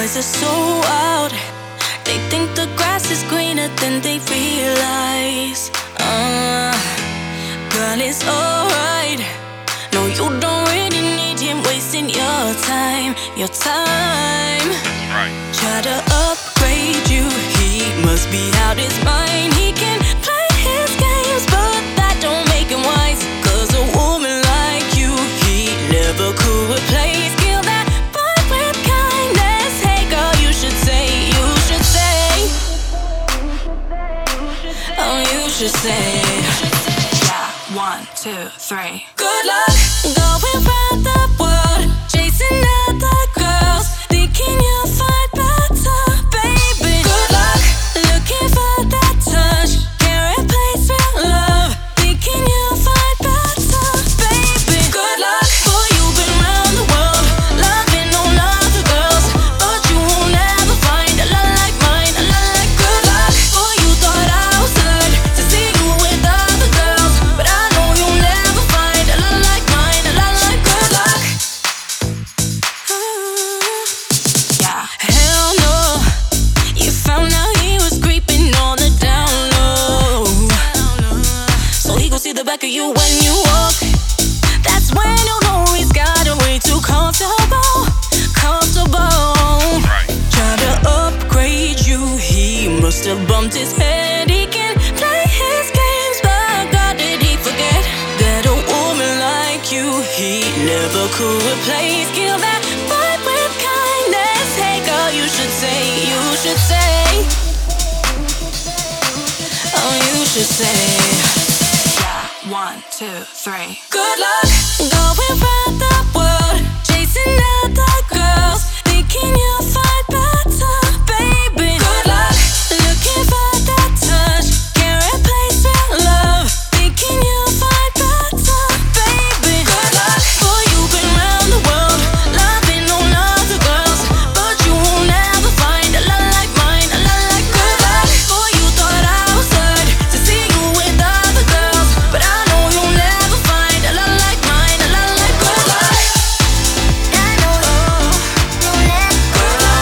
Boys are so wild. They think the grass is greener than they realize. Girl, it's alright. No, you don't really need him wasting your time. Your time. Right. Try to upgrade you. He must be out his mind. He can play his games, but that don't make him wise. 'Cause a woman like you, he never could replace. Kill that boy with kindness. Hey girl, you should say, oh, you should say, yeah, 1, 2, 3. Good luck going round the world, chasing other girls, thinking you'll find better, baby. Good luck looking for that touch, can't replace real love, thinking you'll find better, baby. Good luck, boy, you've been round the world, loving on other girls, but you won't ever find a love like mine, a love like good luck. Boy, you thought I was good to see you with other girls, but I know you'll never find a love like mine, a love like good luck. Yeah, hell no, you found out he was creeping on the down low, so he gon' see the back of you when you walk. That's when you know he's got a way too comfortable, comfortable. Right. Try to upgrade you, he must have bumped his head. He can play his games, but God, did he forget that a woman like you, he never could replace. Kill that boy with kindness. Hey girl, you should say, oh, you should say, yeah, 1, 2, 3. Good luck going round the world, chasing other girls, thinking you'll find better, baby. Good luck looking for that touch, can't replace real love, thinking you'll find better, baby. Good luck, boy, you've been round the world, loving on other girls, but you won't ever find a love like mine, a love like good luck. Boy, you thought I was good to see you with other girls, but I know you'll never find a love like mine, a love like good luck. I know you'll never good luck.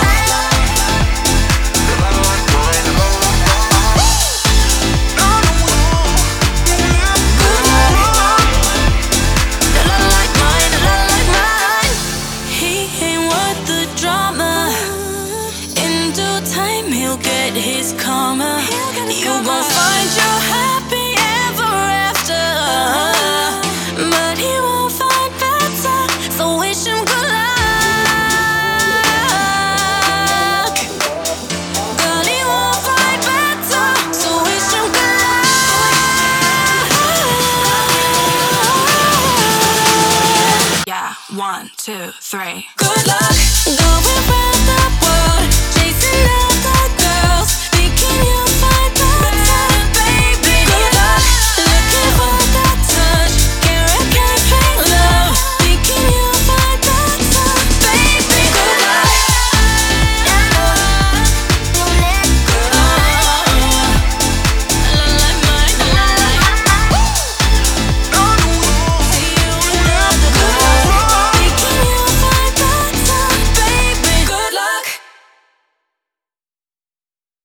A love like mine, a love like mine. He ain't worth the drama. In due time, he'll get his karma. You gon' find your happy ever after, but he won't find better. So wish him good luck. Girl, he won't find better. So wish him good luck. Yeah, 1, 2, 3. Good luck going round